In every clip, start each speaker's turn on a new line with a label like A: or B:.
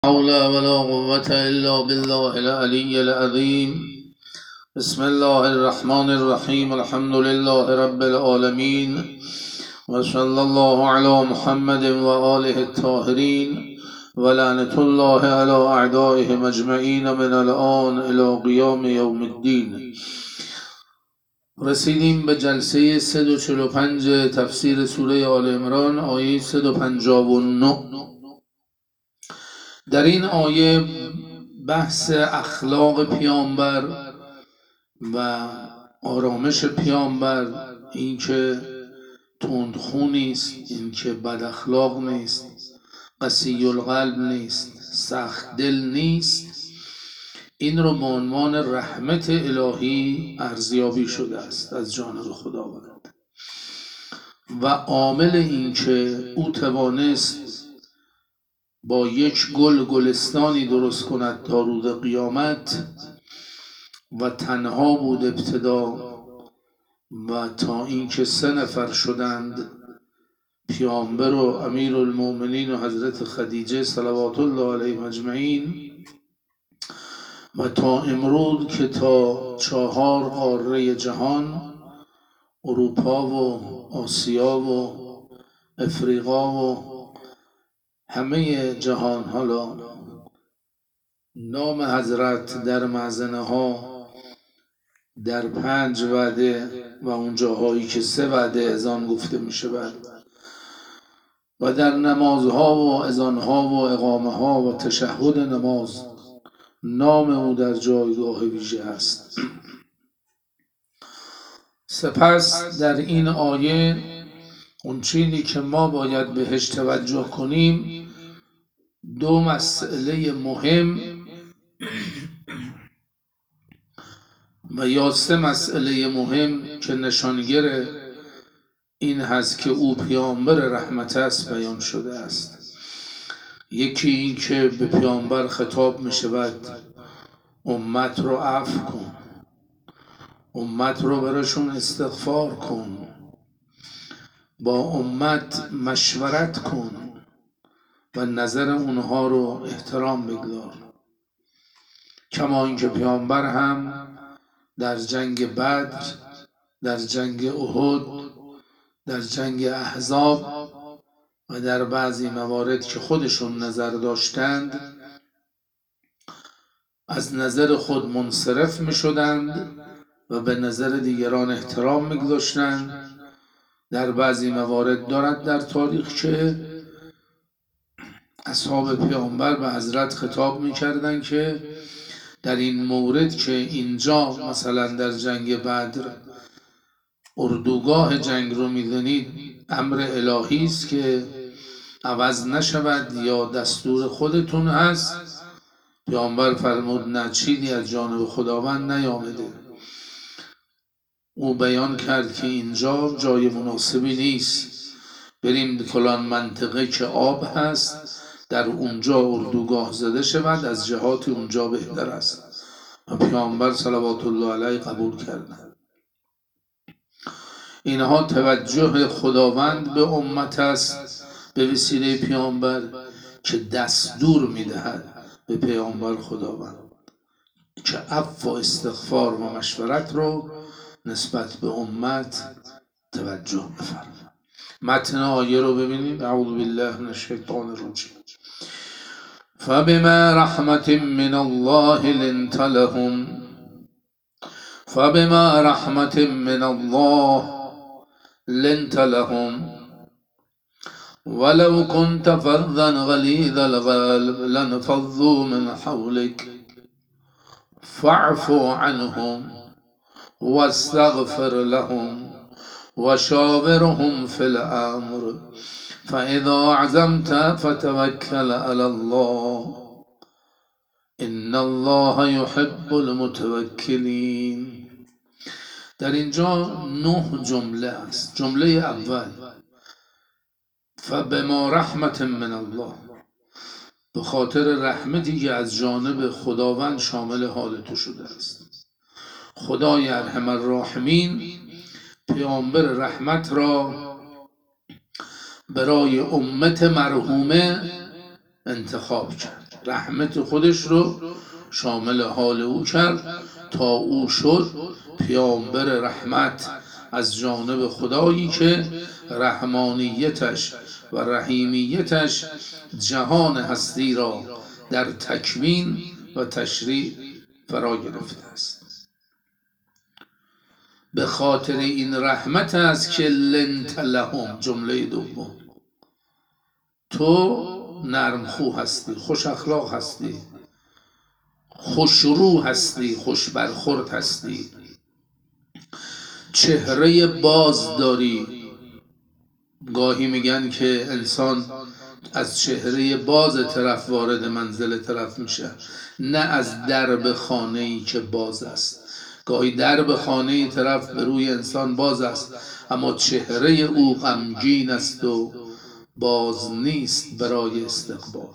A: حول ولا قوة إلا بالله العلي العظيم. بسم الله الرحمن الرحيم. الحمد لله رب العالمين، وصلى الله على محمد وآله الطاهرين، ولعنة الله على أعدائهم أجمعين من الآن إلى قيام يوم الدين. رسیدیم به جلسه 145 تفسیر سوره آل عمران، آیه 159. در این آیه بحث اخلاق پیامبر و آرامش پیامبر، اینکه تندخو نیست، اینکه بد اخلاق نیست، قسی القلب نیست، سخت دل نیست، این رو به عنوان رحمت الهی ارزیابی شده است از جانب خداوند و عامل اینکه او توانست با یک گلستانی درست کند تا روز قیامت و تنها بود ابتدا و تا اینکه 3 نفر شدند، پیامبر و امیرالمؤمنین و حضرت خدیجه صلوات الله علیهم اجمعین، و تا امروز که تا 4 قاره جهان، اروپا و آسیا و افریقا و همه جهان، حالا نام حضرت در معزنه ها در 5 وعده و اون جاهایی که 3 وعده اذان گفته میشه و در نمازها و اذانها و اقامه ها و تشهد نماز نام او در جایگاه ویژه است. سپس در این آیه اون چیزی که ما باید بهش توجه کنیم 2 مسئله مهم و یا 3 مسئله مهم که نشانگر این هست که او پیامبر رحمت است بیان شده است. یکی این که به پیامبر خطاب می شود امت رو عفو کن، امت رو براشون استغفار کن، با امت مشورت کن و نظر اونها رو احترام بگذار. کما اینکه پیامبر هم در جنگ بدر، در جنگ احد، در جنگ احزاب و در بعضی موارد که خودشون نظر داشتند از نظر خود منصرف می شدند و به نظر دیگران احترام می گذاشتند. در بعضی موارد دارد در تاریخ که اصحاب پیامبر به حضرت خطاب می کردن که در این مورد که اینجا مثلا در جنگ بدر اردوگاه جنگ رو می دانید امر الهی است که عوض نشود یا دستور خودتون هست. پیامبر فرمود نه، چیزی از جانب خداوند نیامده. او بیان کرد که اینجا جای مناسبی نیست، بریم فلان منطقه که آب هست در اونجا اردوگاه زده شود، از جهات اونجا بهتر است. و پیامبر صلوات الله علیه قبول کردند. اینها توجه خداوند به امت است به وسیله پیامبر که دستور میدهد به پیامبر خداوند که عفو و استغفار و مشورت رو نسبت به امت توجه بفرمایید. متن آیه رو ببینید. اعوذ بالله من الشیطان الرجیم. فبما رحمت من الله لنت لهم، فبما رحمت من الله لنت لهم ولو كنت فظا غليظ القلب لانفضوا من حولك فاعف عنهم واستغفر لهم وشاورهم في الأمر فإذا عزمت فتوكل على الله إن الله يحب المتوكلين. در اینجا 9 جمله است. جمله اول فبما رحمت من الله، به خاطر رحمتی که از جانب خداوند شامل حال تو شده است. خدای ارحم الراحمین پیامبر رحمت را برای امت مرحومه انتخاب کرد. رحمت خودش رو شامل حال او کرد تا او شد پیامبر رحمت از جانب خدایی که رحمانیتش و رحیمیتش جهان هستی را در تکوین و تشریع فرا گرفته است. به خاطر این رحمت است که لنت لهم، جمله دوم، تو نرم خو هستی، خوش اخلاق هستی، خوشرو هستی، خوش برخورد هستی، چهره باز داری. گاهی میگن که انسان از چهره باز طرف وارد منزل طرف میشه، نه از درب خانه‌ای که باز است. گاهی درب خانه طرف به روی انسان باز است اما چهره او غمگین است و باز نیست برای استقبال.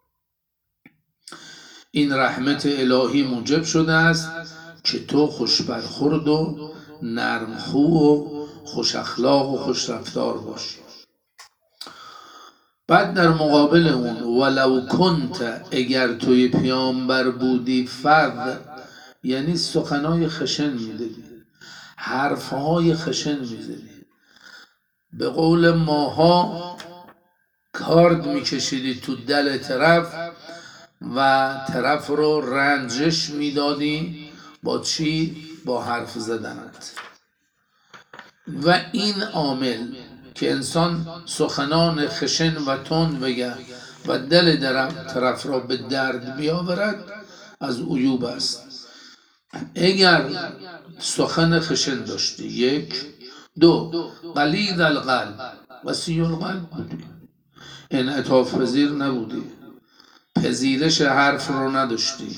A: این رحمت الهی موجب شده است که تو خوش برخورد و نرم خو و خوش اخلاق و خوش رفتار باشی. بعد در مقابل اون ولو کنت، اگر توی پیامبر بودی، فظ یعنی سخنای خشن میدادی، حرفهای خشن میزدی، به قول ماها کارد میکشیدی تو دل طرف و طرف رو رنجش میدادی. با چی؟ با حرف زدنت. و این عامل که انسان سخنان خشن و تند بگه و دل طرف را به درد بیاورد از عیوب است. اگر سخن خشن داشتی، یک. دو، غلیظ القلب، وسیع القلب بودی، انعطاف پذیر نبودی، پذیرش حرف رو نداشتی،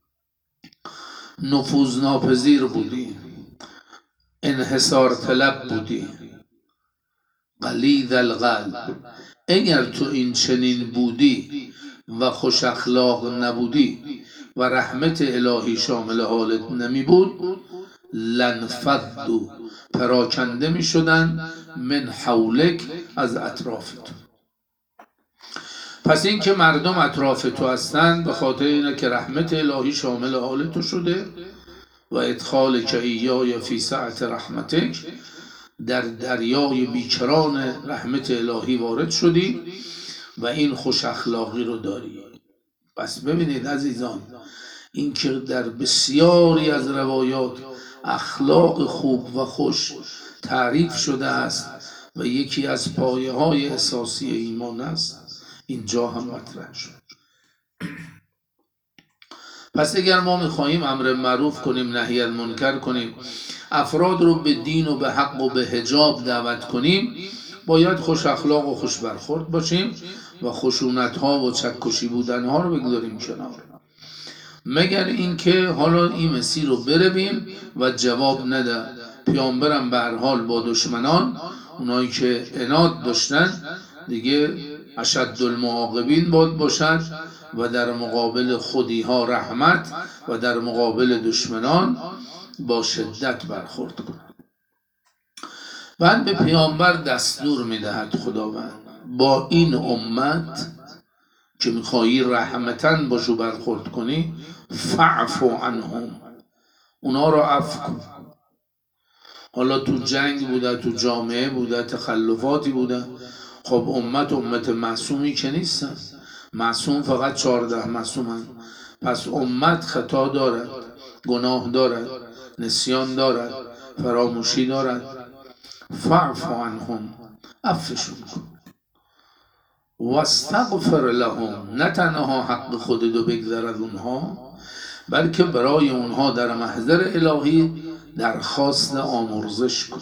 A: نفوذ ناپذیر بودی، انحصار طلب بودی، غلیظ القلب. اگر تو این چنین بودی و خوش اخلاق نبودی و رحمت الهی شامل حالت نمی بود، لنفضوا، پراکنده می شدن، من حولک، از اطراف تو. پس این که مردم اطراف تو هستند به خاطر اینه که رحمت الهی شامل حال تو شده و ادخال که ایای فی سعت رحمتک، در دریای بیکران رحمت الهی وارد شدی و این خوش اخلاقی رو داری. پس ببینید عزیزان، این که در بسیاری از روایات اخلاق خوب و خوش تعریف شده است و یکی از پایه های اساسی ایمان است، اینجا هم مطرح شد. پس اگر ما میخواهیم امر معروف کنیم، نهی از منکر کنیم، افراد رو به دین و به حق و به حجاب دعوت کنیم، باید خوش اخلاق و خوش برخورد باشیم و خشونت ها و چکشی بودن ها رو بگذاریم کنار، مگر اینکه حالا این مسیر رو برویم و جواب نده. پیامبرم به هر حال با دشمنان، اونایی که عناد داشتن دیگه، اشد المعاقبین باشد و در مقابل خودی ها رحمت و در مقابل دشمنان با شدت برخورد کنند. بعد به پیامبر دستور میدهد خداوند با این امت که میخوایی رحمتن باشو برخورد کنی، فاعف عنهم، اونا رو عفو کن. حالا تو جنگ بوده، تو جامعه بوده، تخلفاتی بوده. خب امت معصومی که نیستن، معصوم فقط 14 معصومن. پس امت خطا دارد، گناه دارد، نسیان دارد، فراموشی دارد. فاعف عنهم، عفوشون کن. واستغفر لهم، نه تنها حق خودتو بگذر از اونها، بلکه برای اونها در محضر الهی درخواست آمرزش کن.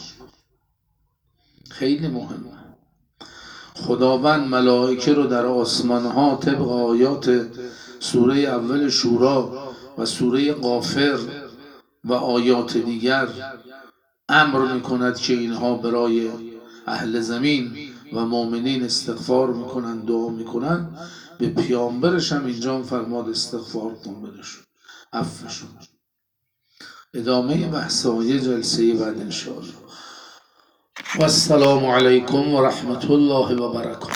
A: خیلی مهمه. خداوند ملائکه رو در آسمان ها طبق آیات سوره اول شورا و سوره غافر و آیات دیگر امر میکند که اینها برای اهل زمین و مؤمنین استغفار میکنن، دعا میکنن. به پیامبرش هم اینجا فرماد استغفار کن برشون، عفوشون. ادامه بحث‌های جلسه بعد انشاءالله. و السلام علیکم و رحمت الله و برکاته.